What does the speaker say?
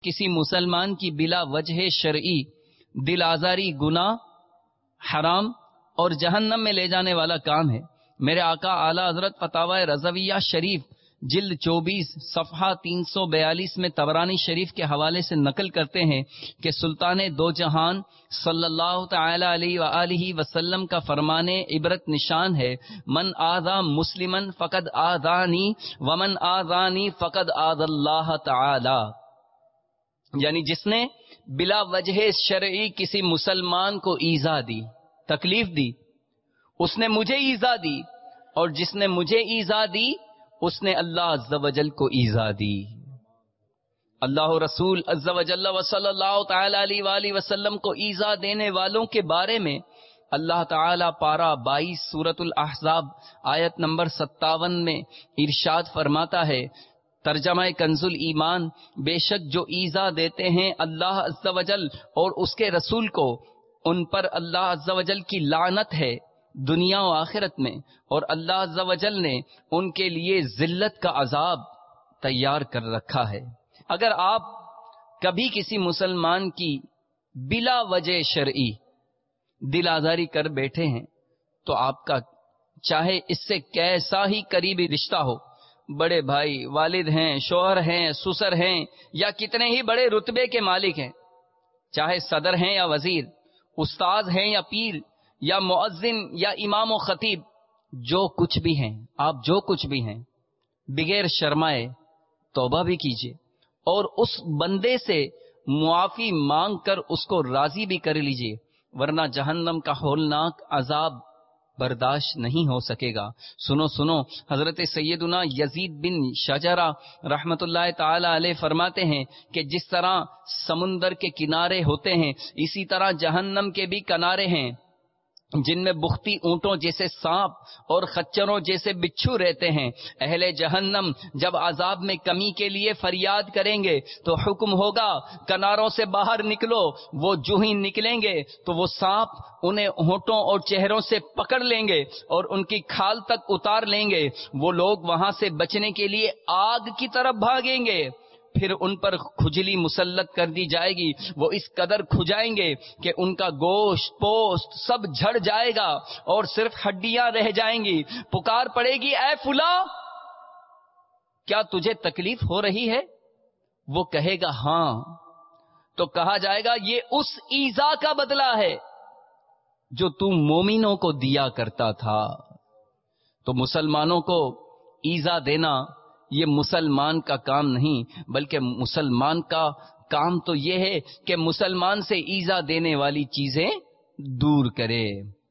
کسی مسلمان کی بلا وجہ شرعی دل آزاری گناہ، حرام اور جہنم میں لے جانے والا کام ہے۔ میرے آقا اعلیٰ حضرت فتاوی رضویہ شریف جلد 24 صفحہ 342 میں طبرانی شریف کے حوالے سے نقل کرتے ہیں کہ سلطان دو جہان صلی اللہ تعالی علیہ وآلہ وسلم کا فرمان عبرت نشان ہے، من آذا مسلمن فقد آذانی ومن آذانی فقد آذى اللہ تعالی، یعنی جس نے بلا وجہ شرعی کسی مسلمان کو ایذا دی، تکلیف دی، اس نے مجھے ایذا دی، اور جس نے مجھے ایذا دی اس نے اللہ عز و جل کو ایذا دی۔ اللہ رسول عز و جل و صلی اللہ تعالی علیہ وآلہ وسلم کو ایذا دینے والوں کے بارے میں اللہ تعالی پارہ 22 سورۃ الاحزاب آیت نمبر 57 میں ارشاد فرماتا ہے، ترجمہ کنز الایمان، بے شک جو ایذا دیتے ہیں اللہ عز و جل اور اس کے رسول کو، ان پر اللہ عز و جل کی لعنت ہے دنیا و آخرت میں، اور اللہ عز و جل نے ان کے لیے ذلت کا عذاب تیار کر رکھا ہے۔ اگر آپ کبھی کسی مسلمان کی بلا وجہ شرعی دل آزاری کر بیٹھے ہیں تو آپ کا چاہے اس سے کیسا ہی قریبی رشتہ ہو، بڑے بھائی، والد ہیں، شوہر ہیں، سسر ہیں، یا کتنے ہی بڑے رتبے کے مالک ہیں، چاہے صدر ہیں یا وزیر، استاد ہیں یا پیر یا مؤذن یا امام و خطیب، جو کچھ بھی ہیں، آپ جو کچھ بھی ہیں، بغیر شرمائے توبہ بھی کیجیے اور اس بندے سے معافی مانگ کر اس کو راضی بھی کر لیجیے، ورنہ جہنم کا ہولناک عذاب برداشت نہیں ہو سکے گا۔ سنو حضرت سیدنا یزید بن شجرہ رحمت اللہ تعالی علیہ فرماتے ہیں کہ جس طرح سمندر کے کنارے ہوتے ہیں اسی طرح جہنم کے بھی کنارے ہیں، جن میں بختی اونٹوں جیسے سانپ اور خچروں جیسے بچھو رہتے ہیں۔ اہل جہنم جب عذاب میں کمی کے لیے فریاد کریں گے تو حکم ہوگا کناروں سے باہر نکلو، وہ جو ہی نکلیں گے تو وہ سانپ انہیں ہونٹوں اور چہروں سے پکڑ لیں گے اور ان کی کھال تک اتار لیں گے۔ وہ لوگ وہاں سے بچنے کے لیے آگ کی طرف بھاگیں گے، پھر ان پر کھجلی مسلط کر دی جائے گی، وہ اس قدر کھجائیں گے کہ ان کا گوشت پوست سب جھڑ جائے گا اور صرف ہڈیاں رہ جائیں گی۔ پکار پڑے گی، اے فلاں، کیا تجھے تکلیف ہو رہی ہے؟ وہ کہے گا ہاں، تو کہا جائے گا یہ اس ایذا کا بدلہ ہے جو تم مومنوں کو دیا کرتا تھا۔ تو مسلمانوں کو ایذا دینا یہ مسلمان کا کام نہیں، بلکہ مسلمان کا کام تو یہ ہے کہ مسلمان سے ایذا دینے والی چیزیں دور کرے۔